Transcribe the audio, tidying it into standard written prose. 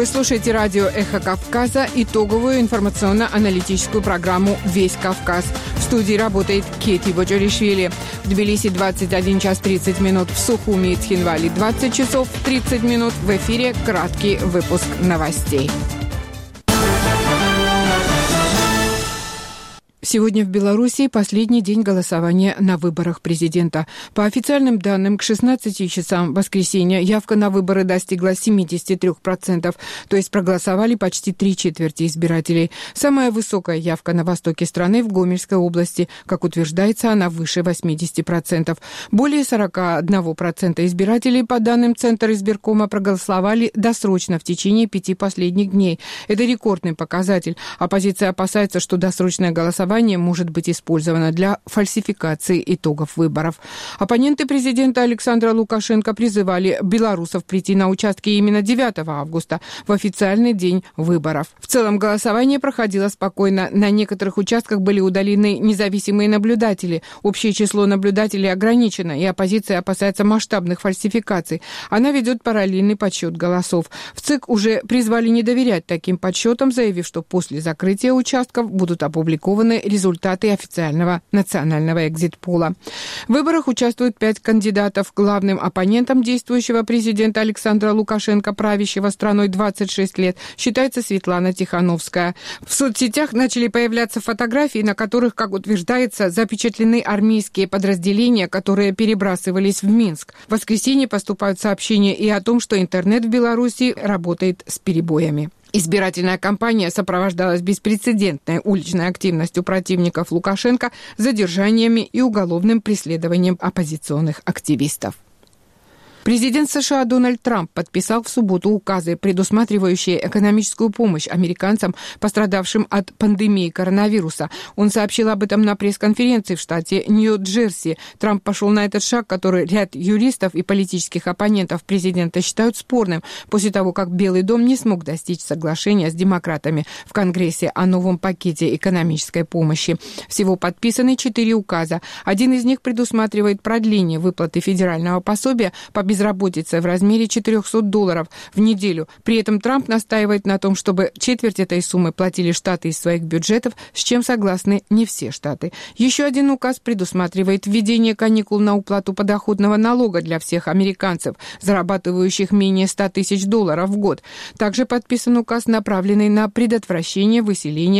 Вы слушаете радио «Эхо Кавказа», итоговую информационно-аналитическую программу «Весь Кавказ». В студии работает Кети Боджоришвили. В Тбилиси 21 час 30 минут, в Сухуми и Цхинвали 20 часов 30 минут. В эфире краткий выпуск новостей. Сегодня в Беларуси последний день голосования на выборах президента. По официальным данным, к 16 часам воскресенья явка на выборы достигла 73%, то есть проголосовали почти 3/4 избирателей. Самая высокая явка на востоке страны в Гомельской области. Как утверждается, она выше 80%. Более 41% избирателей, по данным Центра избиркома, проголосовали досрочно в течение 5 последних дней. Это рекордный показатель. Оппозиция опасается, что досрочное голосование может быть использовано для фальсификации итогов выборов. Оппоненты президента Александра Лукашенко призывали белорусов прийти на участки именно 9 августа, в официальный день выборов. В целом голосование проходило спокойно. На некоторых участках были удалены независимые наблюдатели. Общее число наблюдателей ограничено, и оппозиция опасается масштабных фальсификаций. Она ведет параллельный подсчет голосов. В ЦИК уже призвали не доверять таким подсчетам, заявив, что после закрытия участков будут опубликованы результаты официального национального экзит-пола. В выборах участвуют 5 кандидатов. Главным оппонентом действующего президента Александра Лукашенко, правящего страной 26 лет, считается Светлана Тихановская. В соцсетях начали появляться фотографии, на которых, как утверждается, запечатлены армейские подразделения, которые перебрасывались в Минск. В воскресенье поступают сообщения и о том, что интернет в Беларуси работает с перебоями. Избирательная кампания сопровождалась беспрецедентной уличной активностью противников Лукашенко, задержаниями и уголовным преследованием оппозиционных активистов. Президент США Дональд Трамп подписал в субботу указы, предусматривающие экономическую помощь американцам, пострадавшим от пандемии коронавируса. Он сообщил об этом на пресс-конференции в штате Нью-Джерси. Трамп пошел на этот шаг, который ряд юристов и политических оппонентов президента считают спорным, после того, как Белый дом не смог достичь соглашения с демократами в Конгрессе о новом пакете экономической помощи. Всего подписаны 4 указа. Один из них предусматривает продление выплаты федерального пособия по безработицы в размере $400 в неделю. При этом Трамп настаивает на том, чтобы четверть этой суммы платили штаты из своих бюджетов, с чем согласны не все штаты. Еще один указ предусматривает введение каникул на уплату подоходного налога для всех американцев, зарабатывающих менее $100 тысяч в год. Также подписан указ, направленный на предотвращение выселения